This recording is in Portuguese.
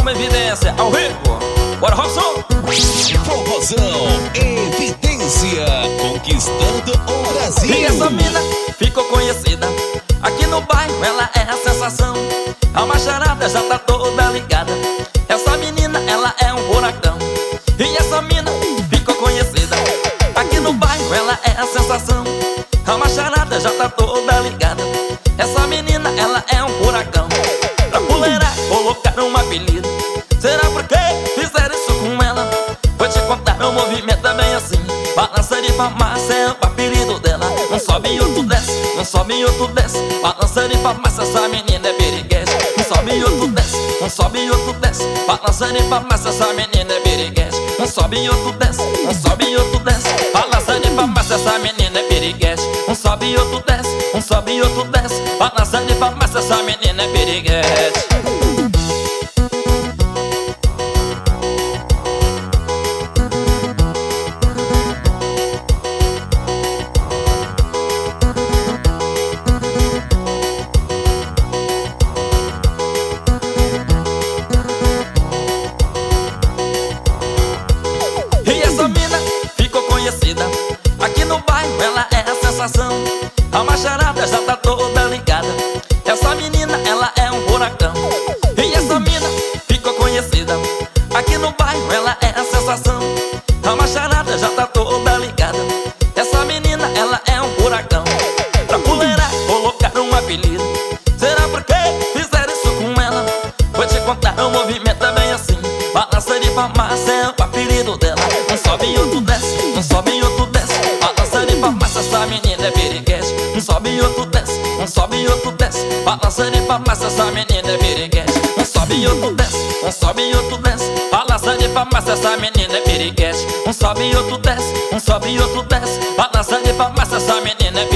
Forrozão Evidência, ao vivo. Bora, Robson! Forrozão Evidência, conquistando o Brasil. E essa mina ficou conhecida aqui no bairro, ela é a sensação. A macharada já tá toda ligada. Essa menina, ela é um furacão. E essa mina ficou conhecida aqui no bairro, ela é a sensação. A macharada já tá toda ligada. Essa menina, ela é um furacão. Pra fuleirar, colocaram um apelido. Será porque fizeram isso com ela? Vou te contar, o movimento é bem assim. Balança de farmácia é o apelido dela. Um sobe e outro desce, um sobe e outro desce. Balança de farmácia, essa menina é biriguete. Um sobe e outro desce, um sobe e outro desce. Balança de farmácia, essa menina é biriguete. Um sobe e outro desce, um sobe e outro desce. Balança de farmácia, essa menina é biriguete. Um sobe e outro desce, um sobe e outro desce. Balança de farmácia, essa menina é biriguete. Aqui no bairro ela é a sensação. A macharada já tá toda ligada. Essa menina, ela é um furacão. E essa mina ficou conhecida aqui no bairro, ela é a sensação. A macharada já tá toda ligada. Essa menina, ela é um furacão. Pra fuleirar, colocaram um apelido. Será porque fizeram isso com ela? Vou te contar, o movimento é bem assim. Balança de farmácia é o apelido dela. Um sobe e outro desce, um sobe e outro desce. Balança de farmácia, essa menina é biriguete. Um sobe e outro desce, um sobe e outro desce. Balança de farmácia, essa menina é biriguete. Um sobe e outro desce, um sobe e outro desce. Balança de farmácia, essa menina é biriguete. Um sobe e outro desce, um sobe e outro desce. Balança de farmácia, essa menina é